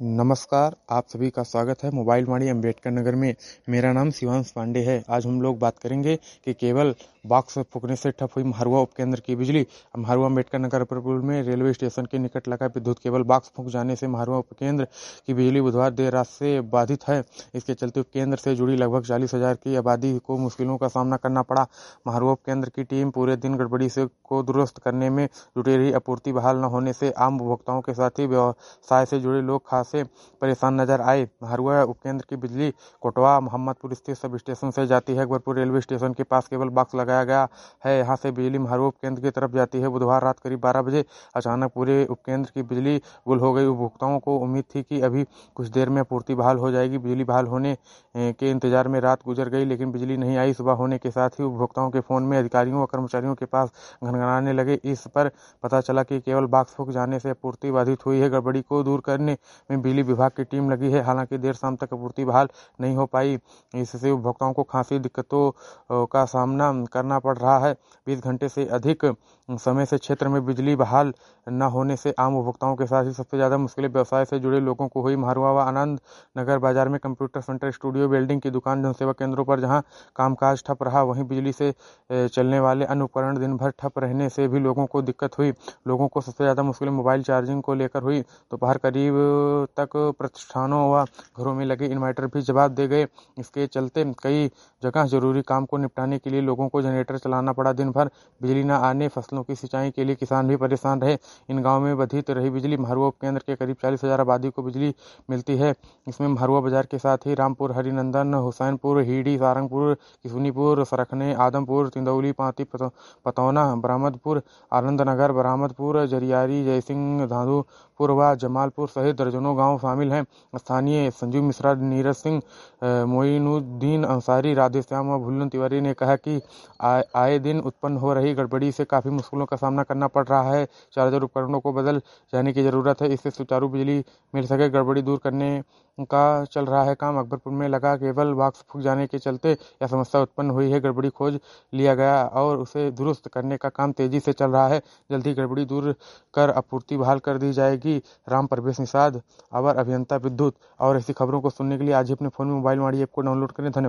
नमस्कार, आप सभी का स्वागत है मोबाइल वाणी अम्बेडकर नगर में। मेरा नाम शिवांश पांडे है। आज हम लोग बात करेंगे कि केवल बॉक्स फूंकने से ठप हुई म्हारुआ उपकेंद्र की बिजली। म्हारुआ अम्बेडकर नगर पुल में रेलवे स्टेशन के निकट लगा विद्युत केबल बॉक्स फूंक जाने से म्हारुआ उपकेंद्र की बिजली बुधवार देर रात से बाधित है। इसके चलते उपकेंद्र से जुड़ी लगभग 40,000 की आबादी को मुश्किलों का सामना करना पड़ा। म्हारुआ उपकेंद्र की टीम पूरे दिन गड़बड़ी को दुरुस्त करने में जुटी रही। आपूर्ति बहाल न होने से आम उपभोक्ताओं के साथ ही व्यवसाय से जुड़े लोग खासे परेशान नजर आए। म्हारुआ उपकेंद्र की बिजली कोटवा मोहम्मदपुर स्थित सब स्टेशन से जाती है। अकबरपुर रेलवे स्टेशन के पास केबल बॉक्स लगाया गया है। यहाँ से बिजली म्हारुआ उपकेंद्र की तरफ जाती है। बुधवार रात करीब 12 बजे अचानक पूरे उपकेंद्र की बिजली गुल हो गई। उपभोक्ताओं को उम्मीद थी कि अभी कुछ देर में आपूर्ति बहाल हो जाएगी। बिजली बहाल होने के इंतजार में रात गुजर गई, लेकिन बिजली नहीं आई। सुबह होने के साथ ही उपभोक्ताओं के फोन में अधिकारियों व कर्मचारियों के पास घनघनाने लगे। इस पर पता चला कि केवल बॉक्स फूंक जाने से आपूर्ति बाधित हुई है। गड़बड़ी को दूर करने में बिजली विभाग की टीम लगी है। हालांकि देर शाम तक आपूर्ति बहाल नहीं हो पाई। इससे उपभोक्ताओं को खासी दिक्कतों का सामना करना पड़ रहा है। 20 घंटे से अधिक समय से क्षेत्र में बिजली बहाल न होने से आम उपभोक्ताओं के साथ ही सबसे ज्यादा मुश्किलें व्यवसाय से जुड़े लोगों को हुई। म्हारुआ व आनंद नगर बाजार में कंप्यूटर सेंटर, स्टूडियो, वेल्डिंग की दुकान, जनसेवा केंद्रों पर जहां कामकाज ठप रहा, वहीं बिजली से चलने वाले अन्य उपकरण दिन भर ठप रहने से भी लोगों को दिक्कत हुई। लोगों को सबसे ज्यादा मुश्किल मोबाइल चार्जिंग को लेकर हुई। दोपहर करीब तक प्रतिष्ठानों व घरों में लगे इन्वर्टर भी जवाब दे गए। इसके चलते कई जगह जरूरी काम को निपटाने के लिए लोगों को जनरेटर चलाना पड़ा। दिन भर बिजली न आने फसलों की सिंचाई के लिए किसान भी परेशान रहे। इन गाँव में बाधित रही बिजली। म्हारुआ उपकेंद्र के करीब 40,000 आबादी को बिजली मिलती है। इसमें म्हारुआ बाजार के साथ ही रामपुर, हरिनंदन, हुसैनपुर, हीडी, सारंगपुर, किशुनीपुर, सरखने, आदमपुर, तिंदौली, पांती, पतौना, बरामदपुर, आनंदनगर, बरामदपुर, जरियारी, जयसिंह, धाधुपुर व जमालपुर सहित दर्जनों गाँव शामिल हैं। स्थानीय संजीव मिश्रा, नीरज सिंह, मोइनुद्दीन अंसारी, राधेश्याम व भुल्लन तिवारी ने कहा कि आए दिन उत्पन्न हो रही गड़बड़ी से काफी मुश्किलों का सामना करना पड़ रहा है। चार्जर उपकरणों को बदल जाने की जरूरत है, इससे सुचारू बिजली मिल सके। गड़बड़ी दूर करने का चल रहा है काम। अकबरपुर में लगा केबल बॉक्स फूंक जाने के चलते यह समस्या उत्पन्न हुई है। गड़बड़ी खोज लिया गया और उसे दुरुस्त करने का काम तेजी से चल रहा है। जल्द ही गड़बड़ी दूर कर आपूर्ति बहाल कर दी जाएगी। राम प्रवेश निषाद, अवर अभियंता विद्युत। और ऐसी खबरों को सुनने के लिए आज ही अपने फोन में मोबाइल वाणी ऐप को डाउनलोड करें। धन्यवाद।